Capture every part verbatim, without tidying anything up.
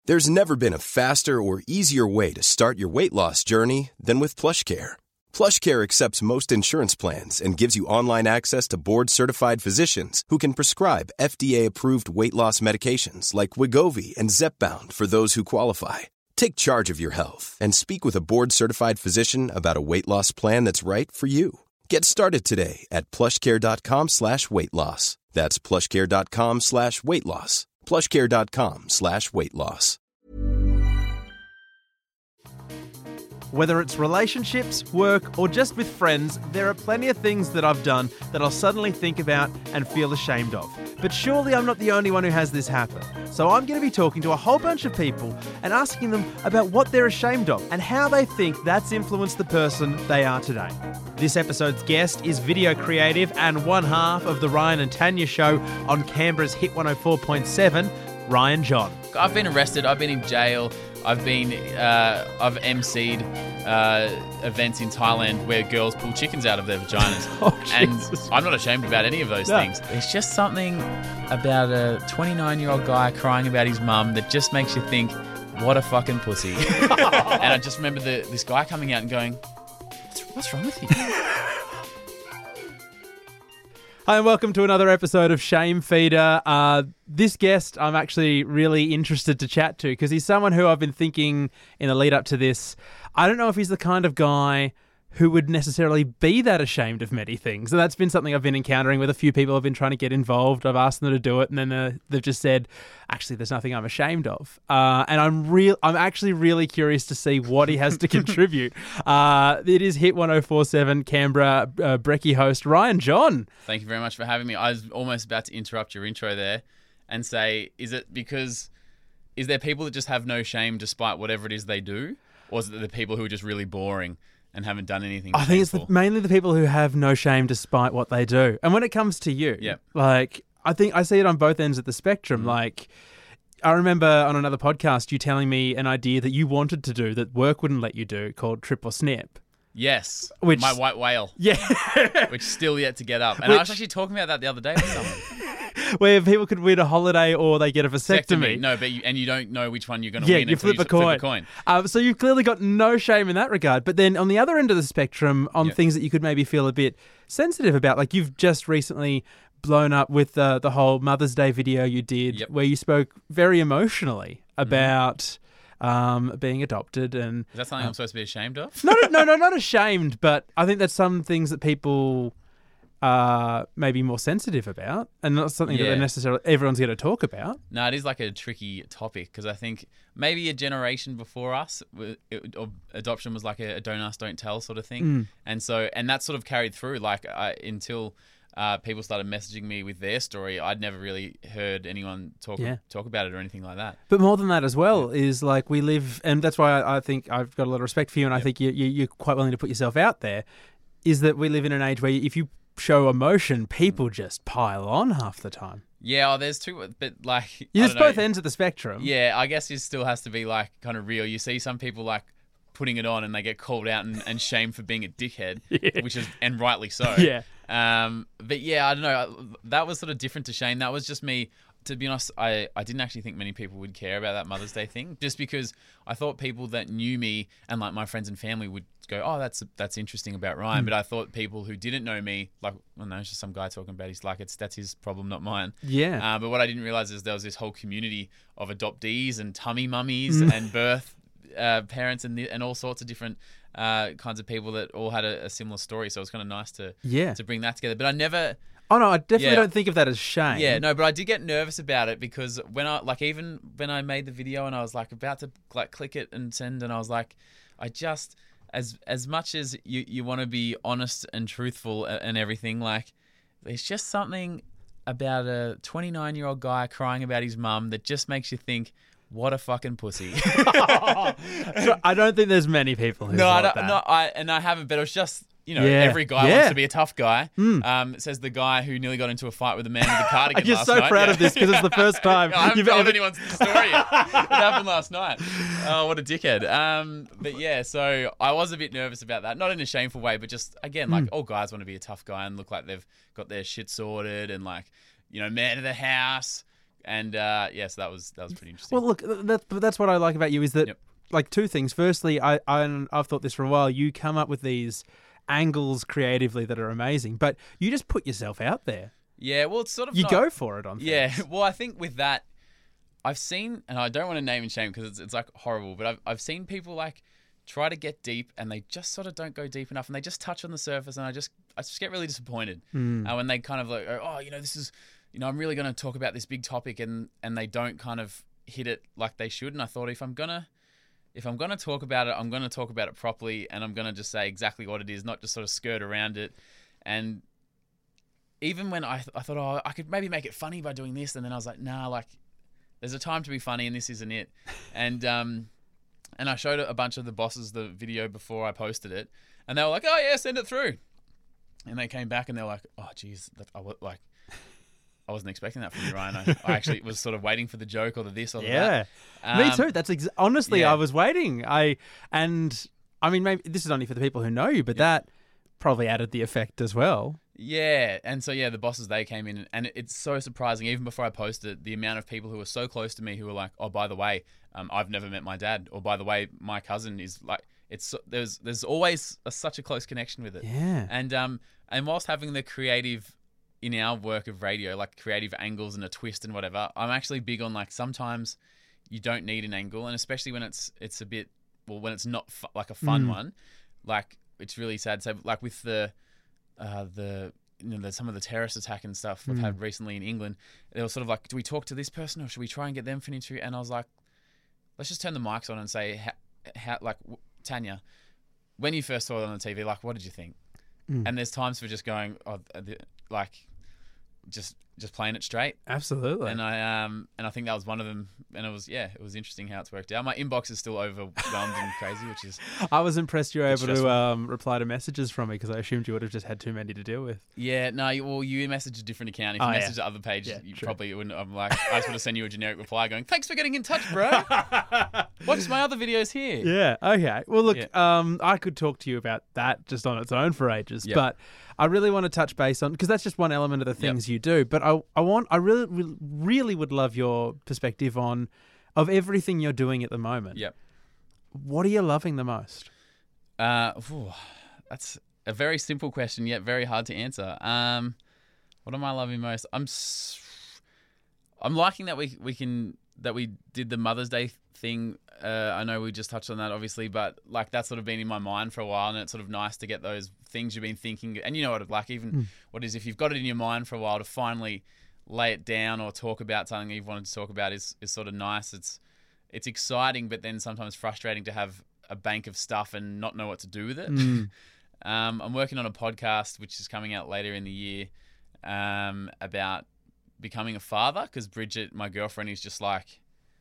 There's never been a faster or easier way to start your weight loss journey than with PlushCare. PlushCare accepts most insurance plans and gives you online access to board-certified physicians who can prescribe F D A-approved weight loss medications like Wegovy and Zepbound for those who qualify. Take charge of your health and speak with a board-certified physician about a weight loss plan that's right for you. Get started today at plushcare.com slash weight loss. That's plushcare.com slash weight loss. plushcare.com slash weight loss. Whether it's relationships, work, or just with friends, there are plenty of things that I've done that I'll suddenly think about and feel ashamed of. But surely I'm not the only one who has this happen. So I'm going to be talking to a whole bunch of people and asking them about what they're ashamed of and how they think that's influenced the person they are today. This episode's guest is video creative and one half of the Ryan and Tanya show on Canberra's Hit one oh four point seven, Ryan John. I've been arrested, I've been in jail, I've been, uh, I've emceed uh, events in Thailand where girls pull chickens out of their vaginas. Oh, and Jesus. I'm not ashamed about any of those No. things. It's just something about a twenty-nine-year-old guy crying about his mum that just makes you think, what a fucking pussy. And I just remember the, this guy coming out and going, what's, what's wrong with you? Hi and welcome to another episode of Shame Feeder. Uh, this guest I'm actually really interested to chat to because he's someone who I've been thinking in the lead up to this. I don't know if he's the kind of guy who would necessarily be that ashamed of many things. And that's been something I've been encountering with a few people who've been trying to get involved. I've asked them to do it and then uh, they've just said, actually, there's nothing I'm ashamed of. Uh, and I'm real. I'm actually really curious to see what he has to contribute. Uh, it is Hit one oh four point seven Canberra uh, Brekkie host Ryan John. Thank you very much for having me. I was almost about to interrupt your intro there and say, is it because, is there people that just have no shame despite whatever it is they do? Or is it the people who are just really boring and haven't done anything I think it's the, shameful? mainly the people who have no shame despite what they do. And when it comes to you, Yep. like, I think I see it on both ends of the spectrum. Mm. Like, I remember on another podcast you telling me an idea that you wanted to do that work wouldn't let you do called Trip or Snip. Yes, Which- my white whale, Yeah. which is still yet to get up. And Which- I was actually talking about that the other day with someone. Where people could win a holiday or they get a vasectomy. No, but you, and you don't know which one you're going to Yeah, win you until flip a coin. flip a coin. Um, so you've clearly got no shame in that regard. But then on the other end of the spectrum, on Yep. things that you could maybe feel a bit sensitive about, like you've just recently blown up with uh, the whole Mother's Day video you did Yep. where you spoke very emotionally about um, being adopted. And Is that something I'm supposed to be ashamed of? no, no, no, not ashamed, but I think that's some things that people are maybe more sensitive about and not something that Yeah. they're necessarily everyone's going to talk about. No, it is like a tricky topic because I think maybe a generation before us, w- it, or adoption was like a, a don't ask, don't tell sort of thing. Mm. And so, and that sort of carried through like I, until uh, people started messaging me with their story. I'd never really heard anyone talk Yeah. talk about it or anything like that. But more than that as well is like we live, and that's why I, I think I've got a lot of respect for you and I think you, you, you're quite willing to put yourself out there, is that we live in an age where if you show emotion, people just pile on half the time. Yeah, oh, there's two, but like... You I just don't know. both ends of the spectrum. Yeah, I guess it still has to be like kind of real. You see some people like putting it on and they get called out and, and shamed for being a dickhead, Yeah. which is, and rightly so. Yeah. Um, but yeah, I don't know. That was sort of different to Shane. That was just me. To be honest, I, I didn't actually think many people would care about that Mother's Day thing, just because I thought people that knew me and like my friends and family would go, oh, that's that's interesting about Ryan. Mm. But I thought people who didn't know me, like, well, no, it's just some guy talking about he's like, it's that's his problem, not mine. Yeah. Uh, but what I didn't realize is there was this whole community of adoptees and tummy mummies Mm. and birth uh, parents and the, and all sorts of different uh, kinds of people that all had a, a similar story. So it was kind of nice to Yeah. to bring that together. But I never. Oh, no, I definitely Yeah. don't think of that as shame. Yeah, no, but I did get nervous about it because when I like even when I made the video and I was like about to like click it and send, and I was like, I just as as much as you you want to be honest and truthful and and everything, like there's just something about a twenty-nine year old guy crying about his mum that just makes you think, what a fucking pussy. So I don't think there's many people who No, I thought don't, that. no, I and I haven't, but it was just. You know, Yeah. every guy Yeah. wants to be a tough guy. Mm. Um, says the guy who nearly got into a fight with a man with a cardigan You're last so night. proud Yeah. of this because it's the first time I haven't you've told ever... anyone's story yet. It happened last night. Oh, what a dickhead. Um, but yeah, so I was a bit nervous about that. Not in a shameful way, but just, again, like Mm. all guys want to be a tough guy and look like they've got their shit sorted and like, you know, man of the house. And uh, yeah, so that was that was pretty interesting. Well, look, that's that's what I like about you is that, Yep. like, two things. Firstly, I, I I've thought this for a while. You come up with these angles creatively that are amazing, but you just put yourself out there. Yeah, well, it's sort of You not, go for it on things. Yeah, well, I think with that, I've seen, and I don't want to name and shame because it's it's like horrible, but I've I've seen people like try to get deep and they just sort of don't go deep enough and they just touch on the surface, and I just I just get really disappointed Mm. uh, when they kind of like, oh, you know, this is, you know, I'm really going to talk about this big topic, and and they don't kind of hit it like they should. And I thought if I'm gonna if I'm gonna talk about it, I'm gonna talk about it properly, and I'm gonna just say exactly what it is, not just sort of skirt around it. And even when I, th- I thought, oh, I could maybe make it funny by doing this, and then I was like, nah, like, there's a time to be funny, and this isn't it. And um, and I showed a bunch of the bosses the video before I posted it, and they were like, oh yeah, send it through. And they came back and they were like, oh geez, that, I was like, I wasn't expecting that from you, Ryan. I, I actually was sort of waiting for the joke or the this or the Yeah, that. me Um, too. That's ex- honestly, yeah. I was waiting. I and I mean, maybe this is only for the people who know you, but that probably added the effect as well. Yeah, and so yeah, the bosses, they came in, and it's so surprising. Even before I posted it, the amount of people who were so close to me who were like, "Oh, by the way, um, I've never met my dad," or "By the way, my cousin is like." It's so- there's there's always a, such a close connection with it. Yeah. And um and whilst having the creative in our work of radio, like creative angles and a twist and whatever, I'm actually big on like sometimes you don't need an angle, and especially when it's it's a bit well when it's not fu- like a fun Mm. one, like it's really sad. So like with the uh, the you know the, some of the terrorist attack and stuff we've Mm. had recently in England, they were sort of like, do we talk to this person or should we try and get them for an interview? And I was like, let's just turn the mics on and say, how, how like w- Tanya, when you first saw it on the T V, like what did you think? Mm. And there's times for just going, oh, the- like just just playing it straight. Absolutely. And I um and I think that was one of them, and it was yeah, it was interesting how it's worked out. My inbox is still overwhelmed and crazy, which is I was impressed you were It's able to stressful. um, reply to messages from me because I assumed you would have just had too many to deal with. yeah, no, you, well, you message a different account. If you Oh, yeah. message the other pages, Yeah, you true. probably wouldn't. I'm like, I just want to send you a generic reply going, thanks for getting in touch, bro. Watch my other videos here. Yeah. Okay. Well, look, Yeah. um, I could talk to you about that just on its own for ages, Yep. but I really want to touch base on because that's just one element of the things you do. But I, I want, I really, really, really would love your perspective on of everything you're doing at the moment. Yep. What are you loving the most? Uh, phew, that's a very simple question, yet very hard to answer. Um, what am I loving most? I'm, s- I'm liking that we we can that we did the Mother's Day thing. Uh, I know we just touched on that, obviously, but like that's sort of been in my mind for a while, and it's sort of nice to get those things you've been thinking. And you know what it's like, even Mm. what is if you've got it in your mind for a while to finally lay it down or talk about something you've wanted to talk about is is sort of nice. It's it's exciting, but then sometimes frustrating to have a bank of stuff and not know what to do with it. Mm. um, I'm working on a podcast which is coming out later in the year um, about becoming a father because Bridget, my girlfriend, is just like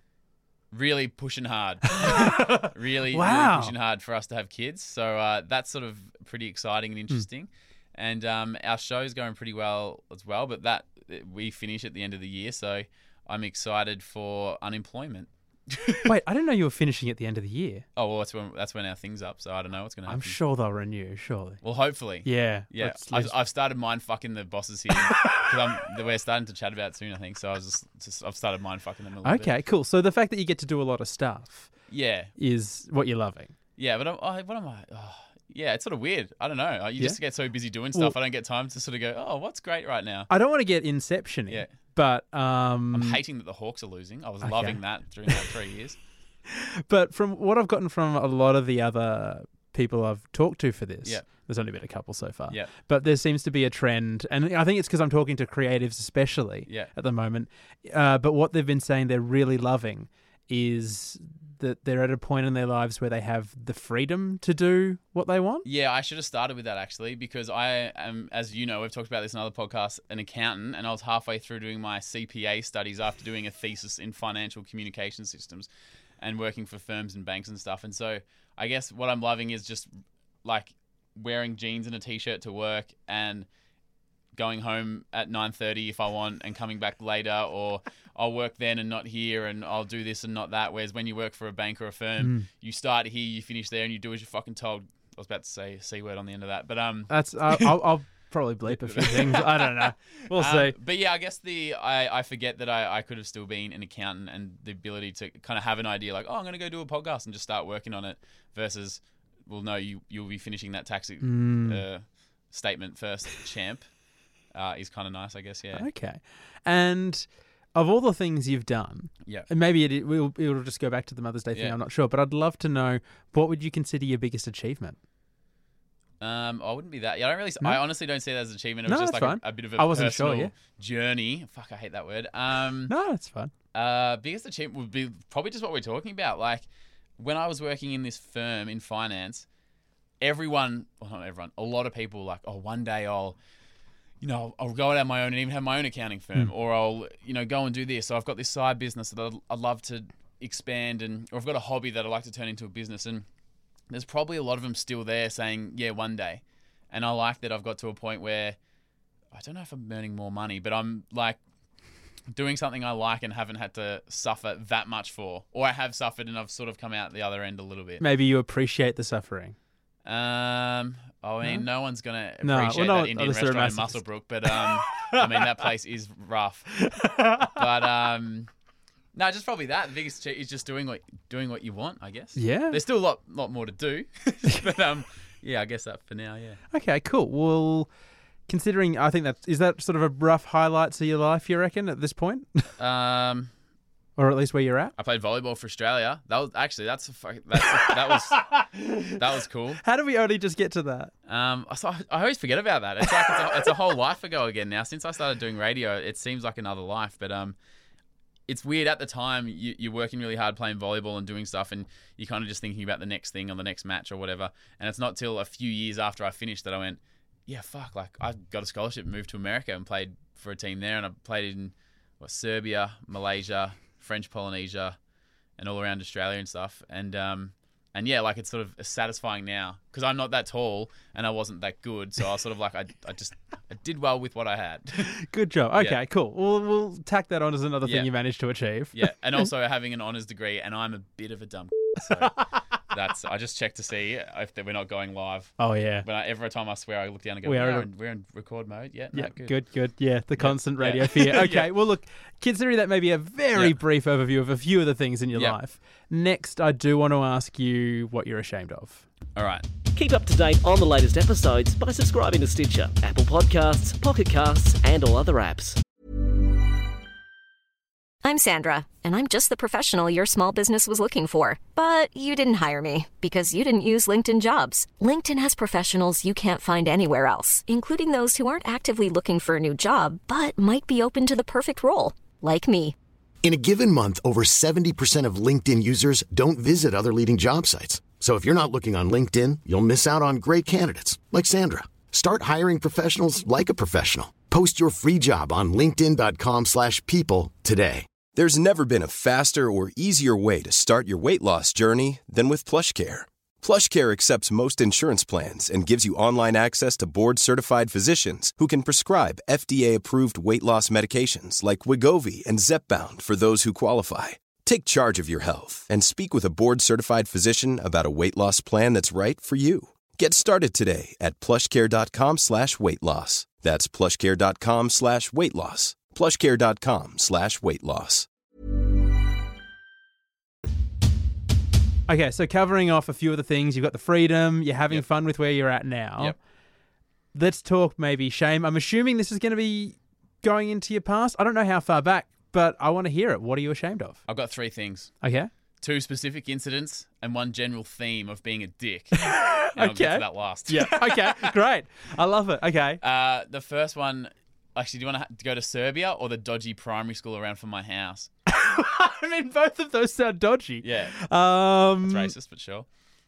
really pushing hard, really, Wow. really pushing hard for us to have kids. So uh, that's sort of pretty exciting and interesting. And um, our show's going pretty well as well, but that we finish at the end of the year, so I'm excited for unemployment. Wait, I didn't know you were finishing at the end of the year. Oh well, that's when that's when our thing's up. So I don't know what's going to happen. I'm sure they'll renew, surely. Well, hopefully. Yeah. Yeah, let's- I've, let's- I've started mind fucking the bosses here because we're starting to chat about it soon. I think so. I was just, just I've started mind fucking them a little bit. okay, cool. So the fact that you get to do a lot of stuff Yeah, is what you're loving. yeah, but I'm, oh, what am I? Oh, yeah, it's sort of weird. I don't know. You just get so busy doing stuff. Well- I don't get time to sort of go, oh, what's great right now. I don't want to get Inception-y, Yeah. but um, I'm hating that the Hawks are losing. I was Okay. loving that during that three years. But from what I've gotten from a lot of the other people I've talked to for this, Yeah. there's only been a couple so far. Yeah. But there seems to be a trend, and I think it's because I'm talking to creatives especially Yeah. at the moment. Uh, but what they've been saying they're really loving is that they're at a point in their lives where they have the freedom to do what they want. Yeah, I should have started with that actually because I am, as you know, we've talked about this in other podcasts, an accountant, and I was halfway through doing my C P A studies after doing a thesis in financial communication systems and working for firms and banks and stuff. And so I guess what I'm loving is just like wearing jeans and a t-shirt to work and going home at nine thirty if I want and coming back later, or I'll work then and not here and I'll do this and not that. Whereas when you work for a bank or a firm, you start here, you finish there, and you do as you're fucking told. I was about to say a C word on the end of that, but um, That's uh, I'll, I'll probably bleep a few things. I don't know. We'll um, see. But yeah, I guess the I, I forget that I, I could have still been an accountant, and the ability to kind of have an idea like, oh, I'm going to go do a podcast and just start working on it versus, well, no, you, you'll be finishing that tax Mm. uh, statement first, champ, uh, is kind of nice, I guess, yeah. Okay. And of all the things you've done, Yeah. and maybe it will it'll just go back to the Mother's Day thing, Yeah. I'm not sure, but I'd love to know, what would you consider your biggest achievement? Um, I wouldn't be that. Yeah, I don't really. No? I honestly don't see that as an achievement. It No, was just that's like fine. a, a bit of a I wasn't sure, personal yeah. journey. Fuck, I hate that word. Um, No, it's fine. uh, biggest achievement would be probably just what we're talking about. Like when I was working in this firm in finance, everyone, well, not everyone, a lot of people were like, oh, one day I'll, you know, I'll go out on my own and even have my own accounting firm, Mm. or I'll, you know, go and do this. So I've got this side business that I'd, I'd love to expand, and or I've got a hobby that I'd like to turn into a business. And there's probably a lot of them still there saying, yeah, one day. And I like that I've got to a point where I don't know if I'm earning more money, but I'm like doing something I like and haven't had to suffer that much for, or I have suffered and I've sort of come out the other end a little bit. Maybe you appreciate the suffering. Um, I mean, no, one's gonna No, appreciate well, no, that Indian unless they're restaurant in masochists. Muswellbrook, but um, I mean that place is rough. But um, no, just probably that. The biggest cheat is just doing what doing what you want, I guess. Yeah. There's still a lot lot more to do, but um, yeah, I guess that for now, yeah. Okay, cool. Well, considering, I think that, is that sort of a rough highlights of your life, you reckon, at this point? Um. Or at least where you're at? I played volleyball for Australia. That was actually that's a fuck, that's a, that was that was cool. How did we only just get to that? Um, so I, I always forget about that. It's like it's a, it's a whole life ago again now. Since I started doing radio, it seems like another life. But um, it's weird at the time. You, you're working really hard playing volleyball and doing stuff, and you're kind of just thinking about the next thing on the next match or whatever. And it's not till a few years after I finished that I went, yeah, fuck. Like I got a scholarship, and moved to America, and played for a team there, and I played in what Serbia, Malaysia, French Polynesia, and all around Australia and stuff. And um, and yeah, like it's sort of satisfying now because I'm not that tall and I wasn't that good. So I was sort of like, I, I just I did well with what I had. Good job. Okay, Yeah. cool. We'll, we'll tack that on as another thing Yeah. you managed to achieve. Yeah, and also having an honours degree, and I'm a bit of a dumb. So that's I just checked to see if we're not going live. Oh, yeah. But I, every time I swear, I look down and go, We we're, are- in, we're in record mode. Yeah, no, Yeah, good. good, good. Yeah, the constant Yeah. radio fear. Okay, Yeah. well, look, considering that may be a very Yeah. brief overview of a few of the things in your Yeah. life, next I do want to ask you what you're ashamed of. All right. Keep up to date on the latest episodes by subscribing to Stitcher, Apple Podcasts, Pocket Casts, and all other apps. I'm Sandra, and I'm just the professional your small business was looking for. But you didn't hire me because you didn't use LinkedIn Jobs. LinkedIn has professionals you can't find anywhere else, including those who aren't actively looking for a new job, but might be open to the perfect role, like me. In a given month, over seventy percent of LinkedIn users don't visit other leading job sites. So if you're not looking on LinkedIn, you'll miss out on great candidates like Sandra. Start hiring professionals like a professional. Post your free job on linkedin dot com slash people today. There's never been a faster or easier way to start your weight loss journey than with PlushCare. PlushCare accepts most insurance plans and gives you online access to board-certified physicians who can prescribe F D A-approved weight loss medications like Wegovy and Zepbound for those who qualify. Take charge of your health and speak with a board-certified physician about a weight loss plan that's right for you. Get started today at plushcare.com slash weight loss. That's plushcare.com slash weight loss. plushcare.com slash weight loss. Okay, so covering off a few of the things, you've got the freedom, you're having Yep. fun with where you're at now. Yep. Let's talk maybe shame. I'm assuming this is going to be going into your past. I don't know how far back, but I want to hear it. What are you ashamed of? I've got three things. Okay. Two specific incidents and one general theme of being a dick. And I'll get Okay. to that last. Yeah. Okay, great. I love it. Okay. Uh, the first one, actually, do you want to, ha- to go to Serbia or the dodgy primary school around from my house? I mean, both of those sound dodgy. Yeah, Um, it's racist, but sure.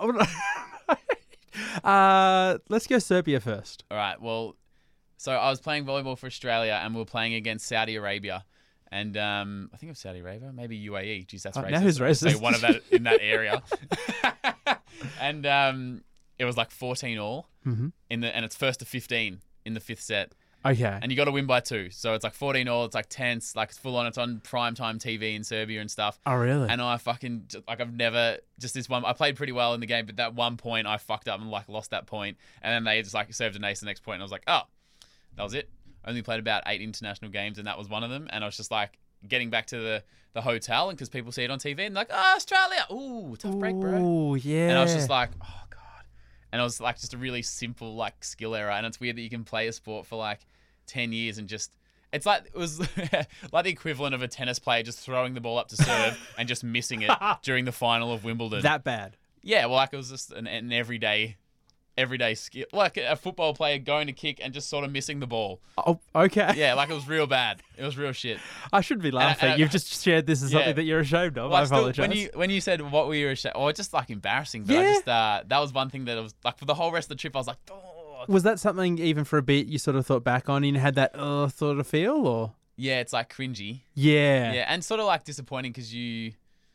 uh, let's go Serbia first. All right, well, so I was playing volleyball for Australia and we were playing against Saudi Arabia. And um, I think it was Saudi Arabia, maybe U A E. Jeez, that's Oh, racist. now who's I could say racist? one of that in that area. And um, it was like fourteen all, Mm-hmm. in the, and it's first to fifteen in the fifth set. Okay. And you got to win by two. So it's like fourteen all. It's like tense. Like it's full on. It's on primetime T V in Serbia and stuff. Oh, really? And I fucking, just- like I've never, just this one, I played pretty well in the game, but that one point I fucked up and like lost that point. And then they just like served an ace the next point. And I was like, oh, That was it. Only played about eight international games, and that was one of them. And I was just like getting back to the, the hotel, and because people see it on T V and like, oh, Australia, ooh, tough break, bro. Oh yeah. And I was just like, oh god. And it was like just a really simple like skill error. And it's weird that you can play a sport for like ten years and just. It's like it was like the equivalent of a tennis player just throwing the ball up to serve and just missing it during the final of Wimbledon. that bad. Yeah, well, like it was just an, an everyday, everyday skill, like a football player going to kick and just sort of missing the ball. Oh, okay. Yeah, like it was real bad. It was real shit. I shouldn't be laughing. and I- You've just shared this as Yeah. something that you're ashamed of. Well, I still, apologize. when you when you said what were you ashamed, oh, it's just like embarrassing. But I Yeah. just uh, that was one thing that was like for the whole rest of the trip, I was like, oh. Was that something even for a bit you sort of thought back on and you had that uh, sort of feel, or? Yeah, it's like cringy. Yeah. Yeah, and sort of like disappointing because you,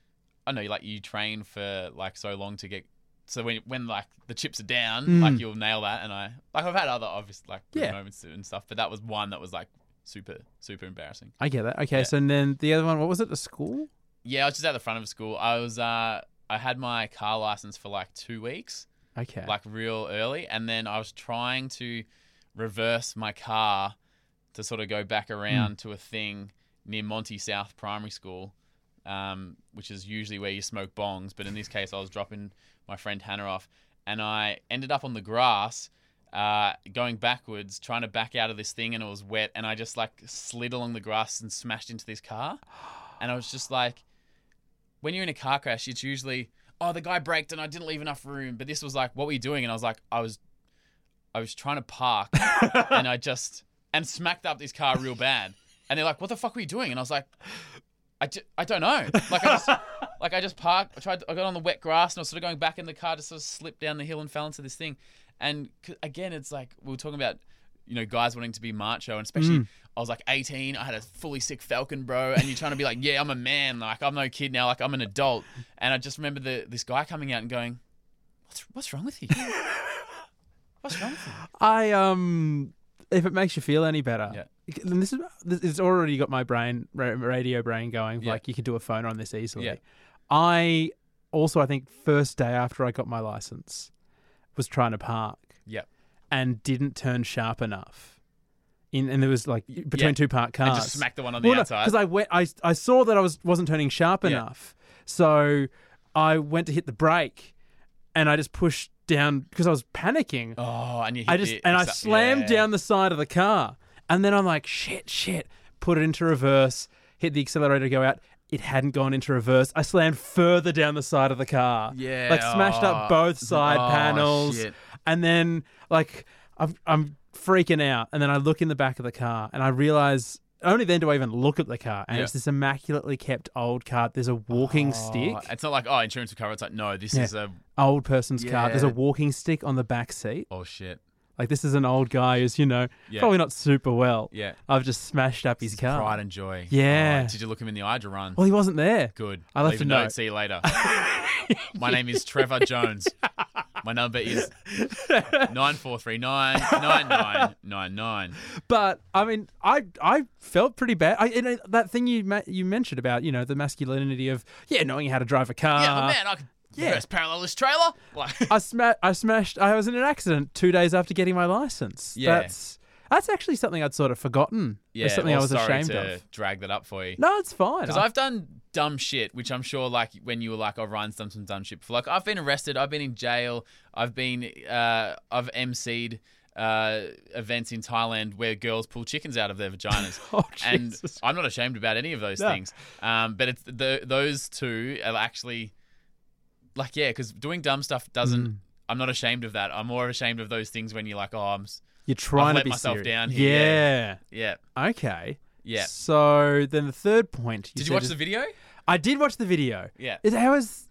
I don't know, like you train for like so long to get. So when when like the chips are down, Mm. like you'll nail that. And I like I've had other obvious like good Yeah. moments and stuff, but that was one that was like super super embarrassing. I get that. Okay, Yeah. so then the other one, what was it, the school? Yeah, I was just at the front of school. I was uh I had my car license for like two weeks, Okay. like real early, and then I was trying to reverse my car to sort of go back around to a thing near Monty South Primary School, um, which is usually where you smoke bongs. But in this case, I was dropping my friend Hannah off, and I ended up on the grass, uh, going backwards, trying to back out of this thing, and it was wet, and I just like slid along the grass and smashed into this car. And I was just like, when you're in a car crash, it's usually, oh, the guy braked and I didn't leave enough room. But this was like, what were you doing? And I was like, I was, I was trying to park, and I just and smacked up this car real bad. And they're like, what the fuck were you doing? And I was like, I, ju- I don't know. Like I just like I just parked. I tried. To, I got on the wet grass and I was sort of going back in the car to sort of slip down the hill and fell into this thing. And c- again, it's like we were talking about, you know, guys wanting to be macho, and especially I was like eighteen. I had a fully sick Falcon, bro, and you're trying to be like, yeah, I'm a man. Like I'm no kid now. Like I'm an adult. And I just remember the this guy coming out and going, what's what's wrong with you? What's wrong with you? I um, if it makes you feel any better, Yeah. And this is this, it's already got my brain ra- radio brain going. Yeah. Like you could do a phone on this easily. Yeah. I also, I think, first day after I got my license, was trying to park Yep. and didn't turn sharp enough. In and there was like between Yeah. two parked cars. And just smack the one on the Well, outside. because I went, I I saw that I was wasn't turning sharp Yeah. enough, so I went to hit the brake, and I just pushed down because I was panicking. Oh, and you hit I just the, and I exa- slammed yeah. down the side of the car, and then I'm like, shit, shit, put it into reverse, hit the accelerator, go out. It hadn't gone into reverse. I slammed further down the side of the car. Yeah, like smashed up oh. both side Oh, panels, shit. and then like I'm I'm freaking out, and then I look in the back of the car, and I realize. Only then do I even look at the car, and Yeah. it's this immaculately kept old car. There's a walking stick, Oh, it's not like, oh, insurance will cover it. It's like, no, this Yeah. is a... old person's car. There's a Yeah. walking stick on the back seat. Oh, shit. Like this is an old guy who's, you know, Yeah. probably not super well. Yeah. I've just smashed up his It's car. Pride and joy. Yeah. Oh, did you look him in the eye to run? Well, he wasn't there. Good. I left Leave a a note. note. See you later. My name is Trevor Jones. My number is nine four three nine nine nine nine nine. But I mean, I I felt pretty bad. I, you know, that thing you ma- you mentioned about, you know, the masculinity of yeah, knowing how to drive a car. Yeah, but man, I could yeah. reverse parallel this trailer. Like, I sma- I smashed. I was in an accident two days after getting my license. Yeah. That's that's actually something I'd sort of forgotten. yeah, It's something well, I was sorry ashamed to of. drag that up for you. No, it's fine. Because I- I've done dumb shit, which I'm sure, like, when you were like, oh, Ryan's done some dumb shit before. Like, I've been arrested. I've been in jail. I've been, uh, I've emceed uh, events in Thailand where girls pull chickens out of their vaginas. Oh, and Jesus. I'm not ashamed about any of those No. things. Um, but it's the those two are actually, like, yeah, because doing dumb stuff doesn't, Mm. I'm not ashamed of that. I'm more ashamed of those things when you're like, oh, I'm, s- You're trying I've to let be myself serious. down here. Yeah. yeah, Okay. yeah. So then the third point. Did you said watch is- the video? I did watch the video. Yeah. It, how is?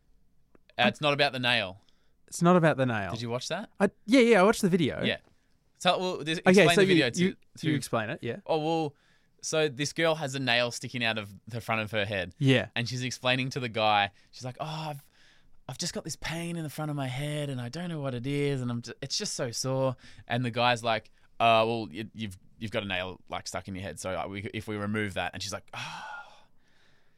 Uh, it's not about the nail. It's not about the nail. Did you watch that? I, yeah, yeah. I watched the video. Yeah. So, well, this, Okay, explain so the video you, to, you, to you explain it. Yeah. Oh, well, so this girl has a nail sticking out of the front of her head. Yeah. And she's explaining to the guy, she's like, oh, I've, I've just got this pain in the front of my head and I don't know what it is. And I'm just, it's just so sore. And the guy's like, uh, well, you, you've you've got a nail like stuck in your head. So uh, we, if we remove that. And she's like, oh.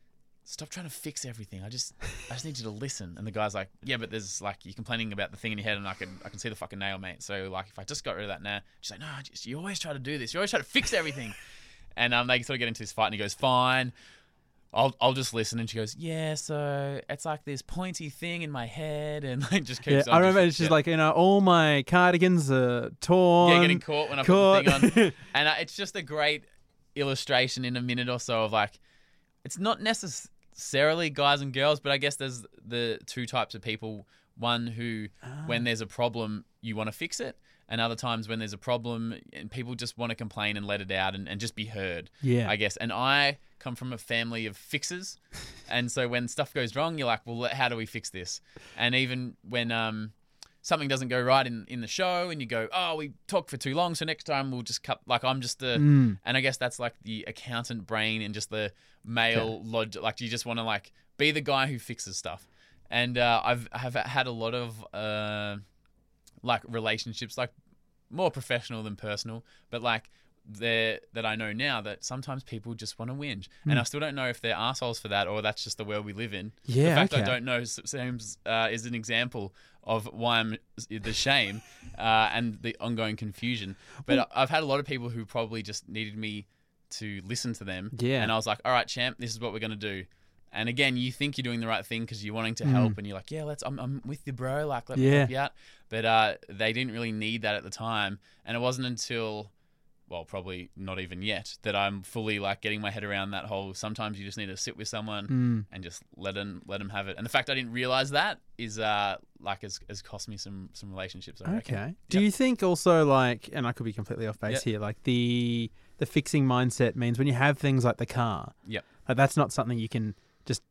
stop trying to fix everything. I just, I just need you to listen. And the guy's like, yeah, but there's like, you're complaining about the thing in your head and I can, I can see the fucking nail, mate. So like, if I just got rid of that now, she's like, no, just, you always try to do this. You always try to fix everything. And um, they sort of get into this fight and he goes, fine, I'll, I'll just listen. And she goes, yeah, so it's like this pointy thing in my head. And like, just keeps yeah, on. I remember just, she's yeah. like, you know, all my cardigans are torn. Yeah, getting caught when I caught. put the thing on. And uh, it's just a great illustration in a minute or so of like, it's not necessarily guys and girls, but I guess there's the two types of people. One who, ah. when there's a problem, you want to fix it. And other times when there's a problem and people just want to complain and let it out and, and just be heard, yeah. I guess. And I come from a family of fixers. And so when stuff goes wrong, you're like, well, how do we fix this? And even when um, something doesn't go right in, in the show and you go, oh, we talked for too long, so next time we'll just cut. Like I'm just the, mm. and I guess that's like the accountant brain and just the male yeah. logic. Like you just want to like be the guy who fixes stuff. And uh, I've have had a lot of uh, like relationships, like more professional than personal, but like there that I know now that sometimes people just want to whinge, mm. and I still don't know if they're assholes for that or that's just the world we live in. Yeah, the fact okay. I don't know seems uh, is an example of why I'm the shame uh, and the ongoing confusion. But well, I've had a lot of people who probably just needed me to listen to them, yeah. and I was like, all right, champ, this is what we're gonna do. And again, you think you're doing the right thing because you're wanting to help, mm. and you're like, yeah, let's. I'm, I'm with you, bro. Like, let yeah. me help you out. But uh, they didn't really need that at the time, and it wasn't until, well, probably not even yet, that I'm fully like getting my head around that whole. Sometimes you just need to sit with someone mm. and just let them let them have it. And the fact I didn't realize that is uh like has, has cost me some some relationships. I reckon. Okay. Yep. Do you think also like, and I could be completely off base yep. here, like the the fixing mindset means when you have things like the car, yep, like that's not something you can just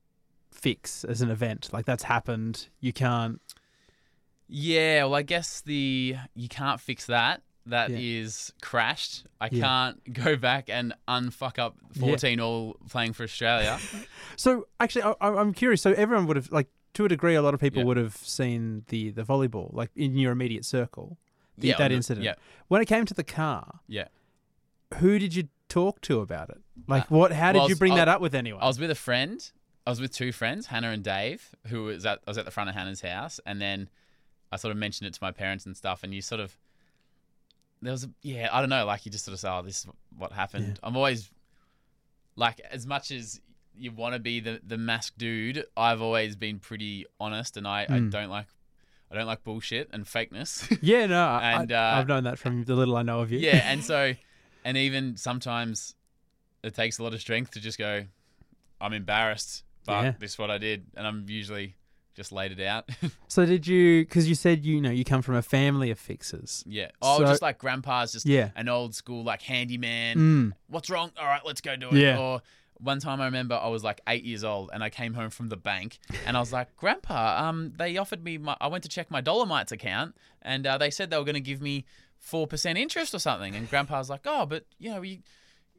fix as an event. Like that's happened. You can't. Yeah, well, I guess the you can't fix that. That yeah. is crashed. I yeah. can't go back and unfuck up fourteen yeah. all playing for Australia. So actually, I, I'm curious. So everyone would have, like, to a degree, a lot of people yeah. would have seen the the volleyball, like in your immediate circle, the, yeah, that the, incident. Yeah. When it came to the car, yeah, who did you talk to about it? Like, uh, what? How did well, you bring was, that up with anyone? I was with a friend. I was with two friends, Hannah and Dave, who was at I was at the front of Hannah's house, and then I sort of mentioned it to my parents and stuff, and you sort of. There was a, yeah, I don't know, like you just sort of say, oh, this is what happened. Yeah. I'm always, like, as much as you want to be the, the masked dude, I've always been pretty honest, and I, mm. I don't like I don't like bullshit and fakeness. Yeah, no, and, I, uh, I've known that from the little I know of you. Yeah, and so, and even sometimes it takes a lot of strength to just go, I'm embarrassed, but yeah. this is what I did, and I'm usually... just laid it out. So did you, because you said, you know, you come from a family of fixers. Yeah. Oh, so, just like grandpa's just yeah. an old school like handyman. Mm. What's wrong? All right, let's go do it. Yeah. Or one time I remember I was like eight years old and I came home from the bank and I was like, Grandpa, um, they offered me, my, I went to check my Dolomites account and uh, they said they were going to give me four percent interest or something. And Grandpa was like, oh, but you know, you...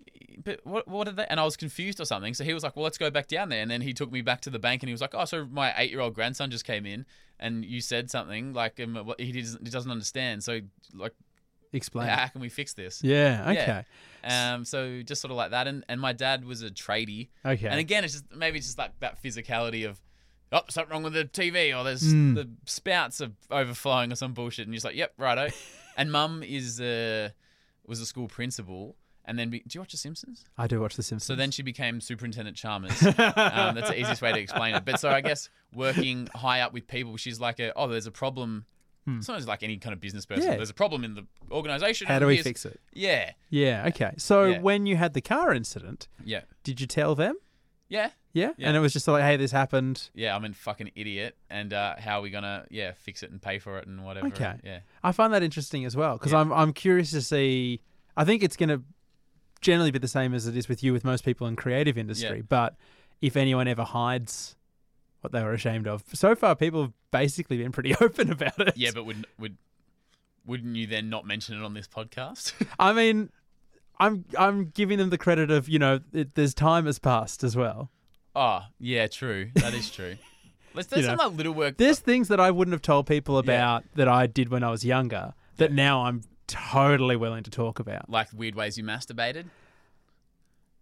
But what what did they? And I was confused or something. So he was like, well, let's go back down there. And then he took me back to the bank and he was like, oh, so my eight-year-old grandson just came in and you said something like um, he, doesn't, he doesn't understand. So like, explain. How can we fix this? Yeah, okay. Yeah. Um, so just sort of like that. And, and my dad was a tradie. Okay. And again, it's just maybe it's just like that physicality of, oh, something wrong with the T V or there's mm. the spouts are overflowing or some bullshit. And you're just like, yep, righto. And mum is uh, was a school principal. And then, be, do you watch The Simpsons? I do watch The Simpsons. So then she became Superintendent Chalmers. um, that's the easiest way to explain it. But so I guess working high up with people, she's like, a, oh, there's a problem. Hmm. It's not like any kind of business person. Yeah. There's a problem in the organisation. How do we fix it? Yeah. Yeah, okay. So yeah. when you had the car incident, yeah, did you tell them? Yeah. Yeah? yeah. And it was just like, hey, this happened. Yeah, I'm a fucking idiot. And uh, how are we going to, yeah, fix it and pay for it and whatever. Okay. Yeah. I find that interesting as well because yeah. I'm, I'm curious to see, I think it's going to generally be the same as it is with you with most people in creative industry. Yeah. But if anyone ever hides what they were ashamed of, so far people have basically been pretty open about it. Yeah, but would would wouldn't you then not mention it on this podcast? I mean, I'm I'm giving them the credit of, you know, it, there's time has passed as well. Oh, yeah, true. That is true. Let's do You some know, like little work. There's things that I wouldn't have told people about that I did when I was younger that Yeah. now I'm totally willing to talk about. Like weird ways you masturbated?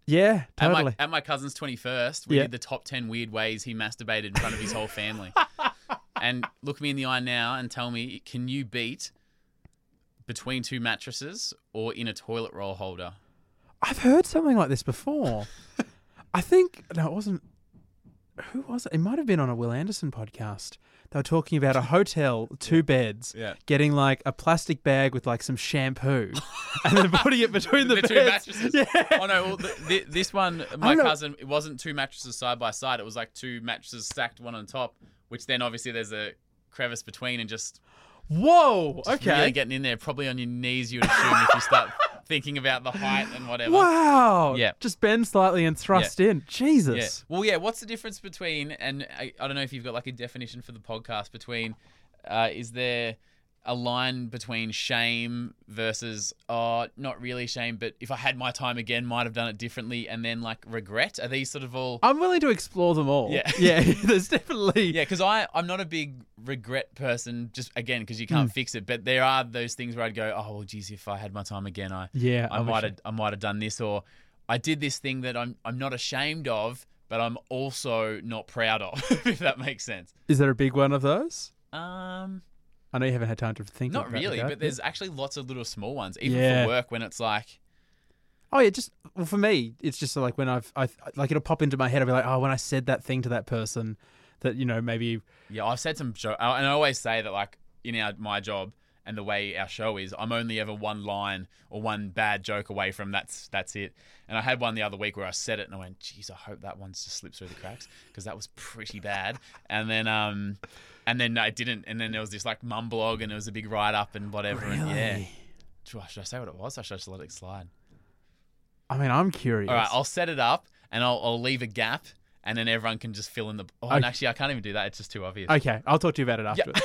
Yeah, At totally. my, at my cousin's twenty-first, we Yeah. did the top ten weird ways he masturbated in front of his whole family. And look me in the eye now and tell me, can you beat between two mattresses or in a toilet roll holder? I've heard something like this before. I think, no, it wasn't, who was it? It might have been on a Will Anderson podcast. They were talking about a hotel, two beds, Yeah. getting like a plastic bag with like some shampoo and then putting it between the, The two beds. mattresses. Yeah. Oh no! Well, th- th- this one, my know. cousin, it wasn't two mattresses side by side. It was like two mattresses stacked one on top, which then obviously there's a crevice between, and just Whoa. Okay. really getting in there, probably on your knees. You would assume if you start thinking about the height and whatever. Wow. Yeah. Just bend slightly and thrust in. Jesus. Yeah. Well, yeah. What's the difference between, and I, I don't know if you've got like a definition for the podcast between, uh, is there a line between shame versus, oh, not really shame, but if I had my time again, might have done it differently, and then like regret? Are these sort of all? I'm willing to explore them all. Yeah. Yeah. There's definitely. Yeah, because I I'm not a big regret person. Just again, because you can't Mm. fix it. But there are those things where I'd go, oh well, geez, if I had my time again, I Yeah, I I wish might I- have I might have done this, or I did this thing that I'm I'm not ashamed of, but I'm also not proud of. If that makes sense. Is there a big one of those? Um, I know you haven't had time to think not about really, that. but there's actually lots of little small ones, even Yeah. for work when it's like. Oh yeah, just well for me, it's just like when I've I like it'll pop into my head. I'll be like, oh, when I said that thing to that person, that you know maybe. Yeah, I've said some jokes, and I always say that, like, in our my job and the way our show is, I'm only ever one line or one bad joke away from that's that's it. And I had one the other week where I said it and I went, geez, I hope that one just slips through the cracks, because that was pretty bad. And then um, and then I didn't, and then there was this like mum blog, and it was a big write up and whatever. And yeah, Really? should I, should I say what it was? Or should I just let it slide? I mean, I'm curious. All right, I'll set it up and I'll I'll leave a gap. And then everyone can just fill in the. Oh, and Okay. actually, I can't even do that. It's just too obvious. Okay, I'll talk to you about it afterwards.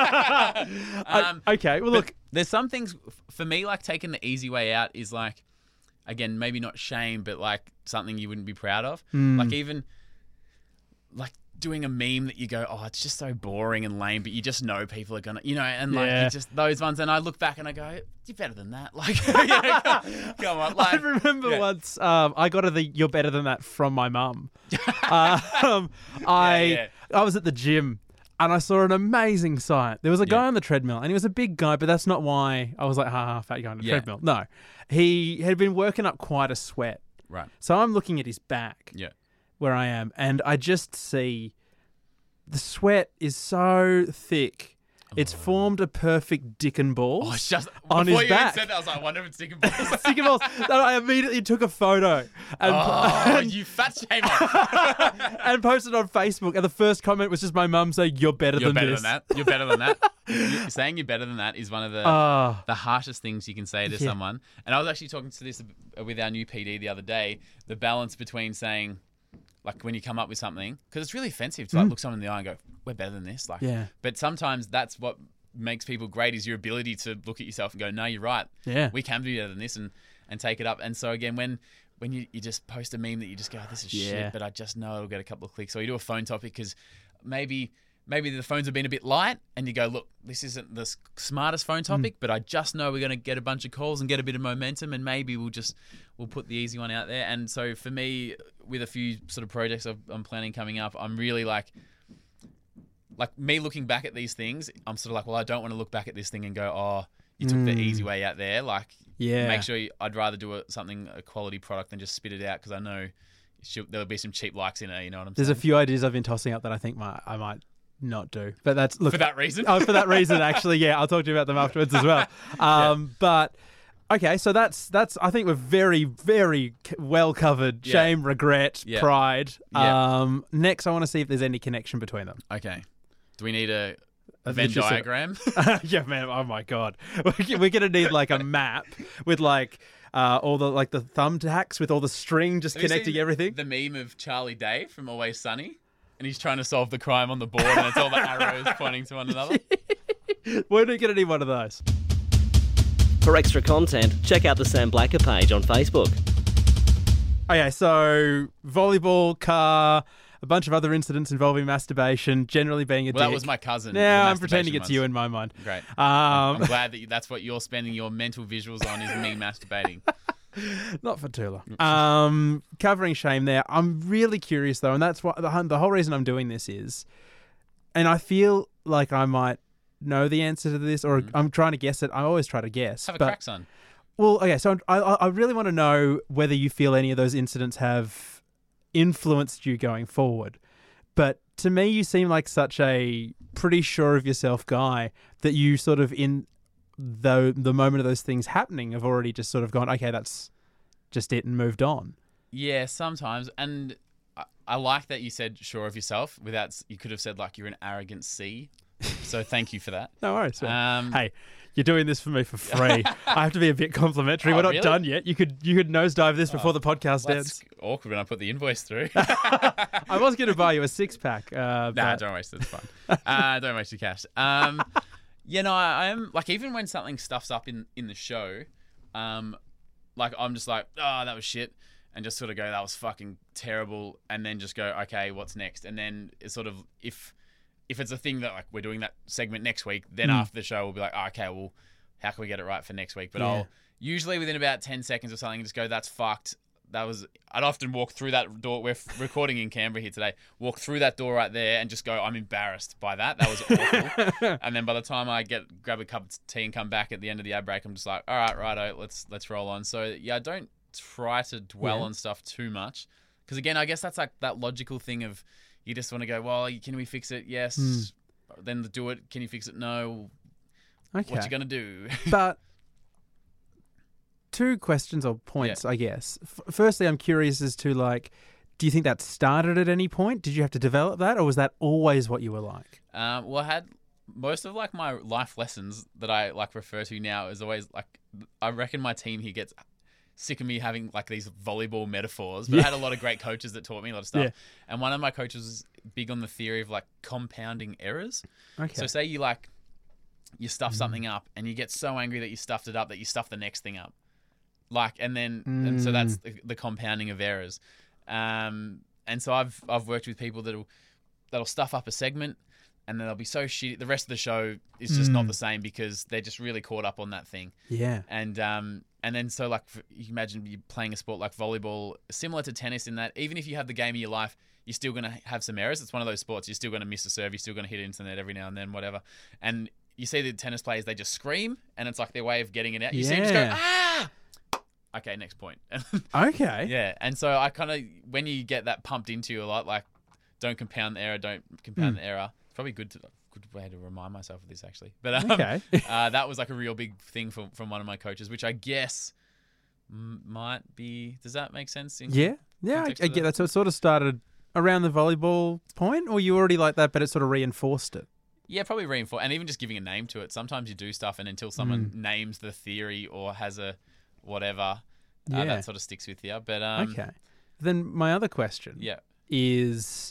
Um, okay, well But look, there's some things f- for me, like taking the easy way out is like, again, maybe not shame, but like something you wouldn't be proud of. Hmm. Like even like doing a meme that you go, oh, it's just so boring and lame, but you just know people are gonna, you know, and like Yeah. you just those ones. And I look back and I go, you're better than that. Like, you know, come, come on, like, I remember yeah. once um, I got a the "You're better than that" from my mum. um, I yeah. I was at the gym and I saw an amazing sight. There was a guy Yeah. on the treadmill and he was a big guy, but that's not why I was like, ha ha, fat guy on the Yeah. treadmill. No, he had been working up quite a sweat. Right. So I'm looking at his back Yeah. where I am, and I just see the sweat is so thick. It's formed a perfect dick and balls Oh, it's just on before his you back. even said that, I was like, I wonder if it's dick and balls. Dick and balls. And I immediately took a photo and, Oh, and, you fat shamer. and posted on Facebook. And the first comment was just my mum saying, "You're better You're than better this." than that. You're better than that. You- saying you're better than that is one of the Ah. the harshest things you can say to Yeah. someone. And I was actually talking to this with our new P D the other day. The balance between saying, like, when you come up with something, because it's really offensive to like look someone in the eye and go, "We're better than this." Like, Yeah. But sometimes that's what makes people great, is your ability to look at yourself and go, "No, you're right. Yeah. we can be better than this," and and take it up. And so again, when when you, you just post a meme that you just go, oh, "This is Yeah. shit," but I just know it'll get a couple of clicks, or you do a phone topic because maybe. Maybe the phones have been a bit light and you go, look, this isn't the s- smartest phone topic, Mm. but I just know we're going to get a bunch of calls and get a bit of momentum, and maybe we'll just, we'll put the easy one out there. And so for me, with a few sort of projects I've, I'm planning coming up, I'm really like, like me looking back at these things, I'm sort of like, well, I don't want to look back at this thing and go, oh, you took the easy way out there. Like, Yeah. make sure you, I'd rather do a, something, a quality product than just spit it out, because I know she'll, there'll be some cheap likes in it, you know what I'm There's saying? a few ideas I've been tossing up that I think might, I might not do. But that's look For that reason? Oh, for that reason, actually, yeah. I'll talk to you about them afterwards as well. Um, But okay, so that's that's. I think we're very very c- well covered. Yeah. Shame, regret, Yeah. pride. Yeah. Um, next, I want to see if there's any connection between them. Okay. Do we need a, a A Venn vicious- diagram? Yeah, man. Oh my god, we're we're gonna need like a map with like uh, all the like the thumbtacks with all the string just Have you connecting seen everything. The meme of Charlie Day from Always Sunny, and he's trying to solve the crime on the board, and it's all the arrows pointing to one another. We're gonna need one of those. For extra content, check out the Sam Blacker page on Facebook. Okay, so volleyball, car, a bunch of other incidents involving masturbation, generally being a Well, dick. that was my cousin. Now the I'm pretending masturbation it's you ones. in my mind. Great. Um, I'm glad that you, that's what you're spending your mental visuals on, is me masturbating. Not for too long. Um, covering shame there. I'm really curious though, and that's what the, the whole reason I'm doing this is, and I feel like I might know the answer to this, or mm. I'm trying to guess it. I always try to guess. Have a but, crack, son. Well, okay, so I, I really want to know whether you feel any of those incidents have influenced you going forward. But to me, you seem like such a pretty sure of yourself guy that you sort of in the the moment of those things happening have already just sort of gone, okay, that's just it and moved on. Yeah, sometimes. And I, I like that you said sure of yourself without, you could have said like you're an arrogant C. So thank you for that. No worries. Um, hey, you're doing this for me for free. I have to be a bit complimentary. Oh, We're not really? done yet. You could you could nosedive this before Oh, the podcast well, ends. that's awkward when I put the invoice through. I was going to buy you a six pack. Uh, Nah, but... don't waste it. It's fine. uh, don't waste your cash. Um, yeah, no, I, I am like, even when something stuffs up in, in the show, um, like I'm just like, oh, that was shit, and just sort of go, that was fucking terrible, and then just go, okay, what's next? And then it's sort of, if if it's a thing that like we're doing that segment next week, then mm. after the show we'll be like, oh, okay, well, how can we get it right for next week? But yeah. I'll usually within about ten seconds or something just go, that's fucked. That was, I'd often walk through that door. We're recording in Canberra here today. Walk through that door right there and just go, I'm embarrassed by that. That was awful. And then by the time I get grab a cup of tea and come back at the end of the ad break, I'm just like, all right, righto, let's let's roll on. So yeah, I don't try to dwell yeah. on stuff too much, because again, I guess that's like that logical thing of you just want to go, well, can we fix it? Yes. Mm. Then do it. Can you fix it? No. Okay. What you gonna do? But two questions or points, yeah. I guess. F- firstly, I'm curious as to like, do you think that started at any point? Did you have to develop that, or was that always what you were like? Um, well, I had most of like my life lessons that I like refer to now is always like, I reckon my team here gets sick of me having like these volleyball metaphors, but yeah. I had a lot of great coaches that taught me a lot of stuff. Yeah. And one of my coaches was big on the theory of like compounding errors. Okay. So say you like, you stuff mm. something up and you get so angry that you stuffed it up that you stuff the next thing up. Like, and then, mm. and so that's the, the compounding of errors. Um, and so I've, I've worked with people that'll, that'll stuff up a segment and then they'll be so shitty. The rest of the show is just mm. not the same because they're just really caught up on that thing. Yeah. And, um, and then so like, you imagine you playing a sport like volleyball, similar to tennis in that even if you have the game of your life, you're still going to have some errors. It's one of those sports. You're still going to miss a serve. You're still going to hit it into the net every now and then, whatever. And you see the tennis players, they just scream and it's like their way of getting it out. You yeah. see them just go, ah! Okay, next point. Okay. Yeah. And so I kind of, when you get that pumped into you a lot, like, don't compound the error, don't compound mm. the error. It's probably good to, good way to remind myself of this, actually. But um, okay. uh, that was like a real big thing from, from one of my coaches, which I guess m- might be, does that make sense? In yeah. Yeah, I, I get that. So it sort of started around the volleyball point, or you already like that, but it sort of reinforced it? Yeah, probably reinforce, and even just giving a name to it. Sometimes you do stuff, and until someone mm. names the theory or has a whatever, yeah. uh, that sort of sticks with you. But um, okay, then my other question, yeah. is,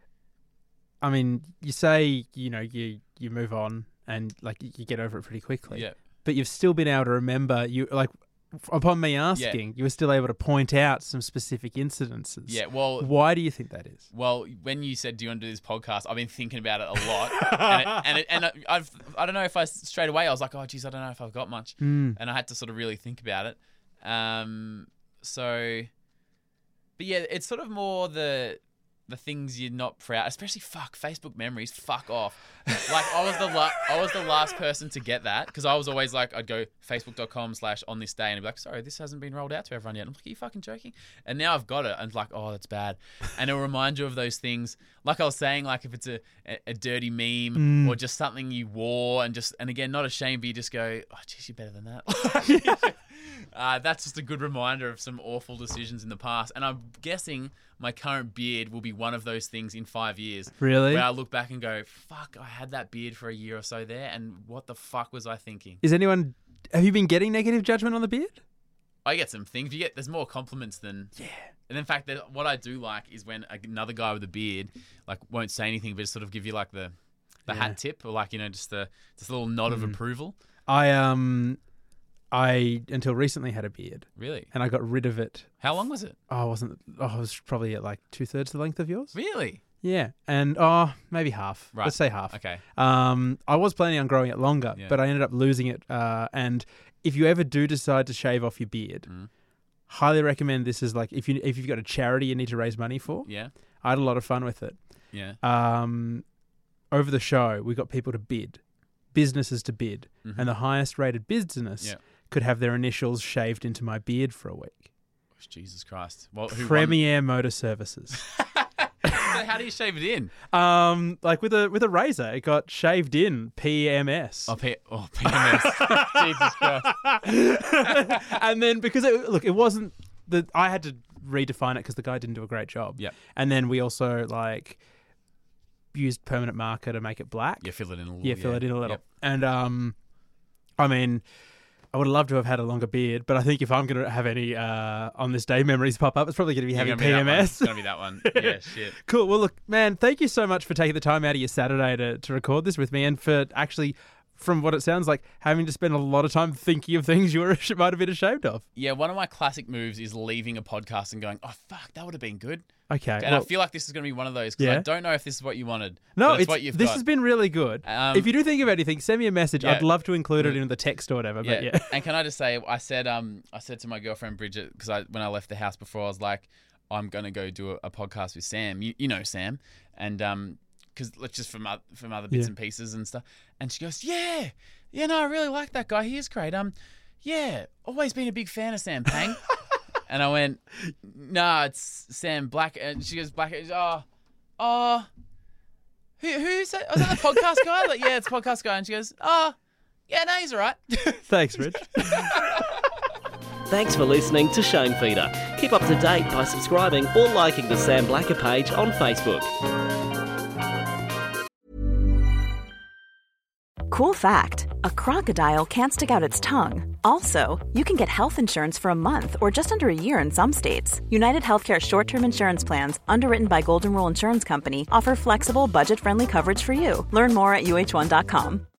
I mean, you say you know you you move on and like you get over it pretty quickly, yeah. but you've still been able to remember you like. Upon me asking, yeah. you were still able to point out some specific incidences. Yeah, well... Why do you think that is? Well, when you said, do you want to do this podcast, I've been thinking about it a lot. and it, and, it, and I've, I don't know if I... Straight away, I was like, oh, geez, I don't know if I've got much. Mm. And I had to sort of really think about it. Um, so... But yeah, it's sort of more the... the things you're not proud, especially fuck Facebook memories, fuck off. Like I was the la- I was the last person to get that because I was always like, I'd go facebook.com slash on this day and I'd be like, sorry, this hasn't been rolled out to everyone yet. I'm like, are you fucking joking? And now I've got it and it's like, oh, that's bad. And it'll remind you of those things. Like I was saying, like if it's a, a, a dirty meme mm. or just something you wore and just, and again, not ashamed, but you just go, oh, geez, you're better than that. Uh, that's just a good reminder of some awful decisions in the past. And I'm guessing my current beard will be one of those things in five years. Really? Where I look back and go, fuck, I had that beard for a year or so there, and what the fuck was I thinking? Is anyone... Have you been getting negative judgment on the beard? I get some things. You get There's more compliments than... Yeah. And in fact, what I do like is when another guy with a beard like won't say anything, but just sort of give you like the the yeah. hat tip or like, you know, just the just a little nod mm. of approval. I... um. I, until recently, had a beard. Really? And I got rid of it. How long was it? Oh, I wasn't... Oh, I was probably at like two-thirds the length of yours. Really? Yeah. And, oh, maybe half. Right. Let's say half. Okay. Um, I was planning on growing it longer, yeah. but I ended up losing it. Uh, and if you ever do decide to shave off your beard, mm. Highly recommend this as like if you if you've got a charity you need to raise money for. Yeah. I had a lot of fun with it. Yeah. Um, over the show, we got people to bid, businesses to bid, Mm-hmm. and the highest rated business Yeah. could have their initials shaved into my beard for a week. Jesus Christ. Well, who Premier Motor Services. won? So how do you shave it in? um, like with a with a razor, it got shaved in. P M S. Oh, P- oh P M S. Jesus Christ. And then because it, look, it wasn't the I had to redefine it because the guy didn't do a great job. Yep. And then we also like used permanent marker to make it black. Yeah, fill it in a little. Yeah, fill yeah. it in a little. Yep. And um, I mean, I would love to have had a longer beard, but I think if I'm going to have any uh, on this day memories pop up, it's probably going to be You're having gonna be P M S. That one. It's going to be that one. Yeah, shit. Cool. Well, look, man, thank you so much for taking the time out of your Saturday to, to record this with me and for actually, from what it sounds like, having to spend a lot of time thinking of things you were might have been ashamed of. Yeah, one of my classic moves is leaving a podcast and going, oh, fuck, that would have been good. Okay. And well, I feel like this is going to be one of those because Yeah. I don't know if this is what you wanted. no, but it's, it's, what you've this got. has been really good. Um, if you do think of anything, send me a message. yeah. I'd love to include it in the text or whatever. But yeah. And can I just say, I said, um, I said to my girlfriend Bridget because I when I left the house before, I was like, I'm going to go do a, a podcast with Sam. You, you know Sam, and um, because just from other, from other bits Yeah. and pieces and stuff. And she goes, yeah, yeah, no, I really like that guy. He is great. Um, yeah, always been a big fan of Sam Pang. And I went, nah, it's Sam Black. And she goes, Black. Oh, oh, who, who's that? Was that the podcast guy? Like, yeah, it's the podcast guy. And she goes, oh, yeah, no, he's all right. Thanks, Rich. Thanks for listening to Shame Feeder. Keep up to date by subscribing or liking the Sam Blacker page on Facebook. Cool fact, a crocodile can't stick out its tongue. Also, you can get health insurance for a month or just under a year in some states. United Healthcare short-term insurance plans, underwritten by Golden Rule Insurance Company, offer flexible, budget-friendly coverage for you. Learn more at U H one dot com.